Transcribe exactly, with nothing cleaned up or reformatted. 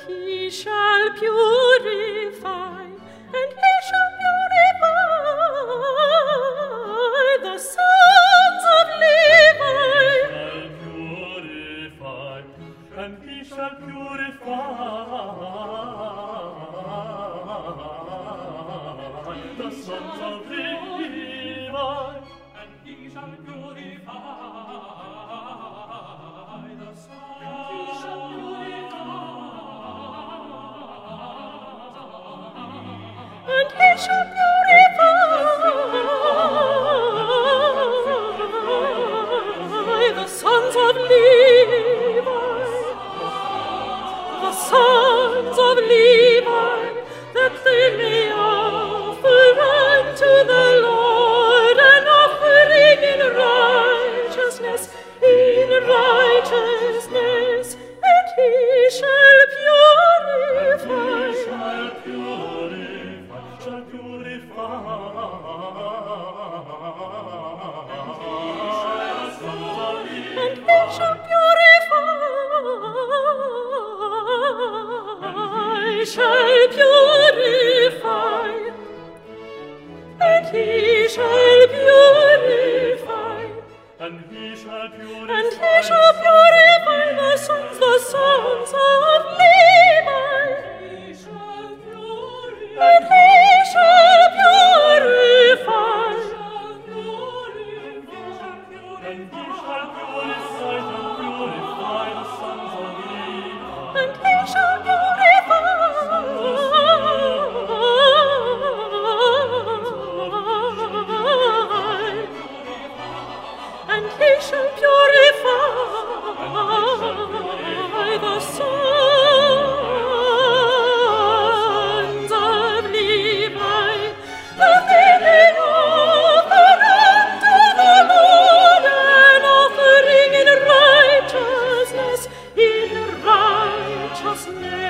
he shall purify, and he shall purify the sons of Levi. And he shall purify the sons of Levi. And he shall purify the sons of Levi. And he shall purify the sons of Levi. The sons of Levi, that they may offer unto the Lord an offering in righteousness, in righteousness, and he shall purify. He shall purify, shall purify. And he shall purify, shall purify, and he shall purify, And he shall purify, and he shall purify the sons, the sons of Levi, and he shall purify, and he shall purify, shall purify the sons of Levi. and he shall purify, and he shall purify the sons of Levi, that they may offer unto the Lord an offering in righteousness, in righteousness.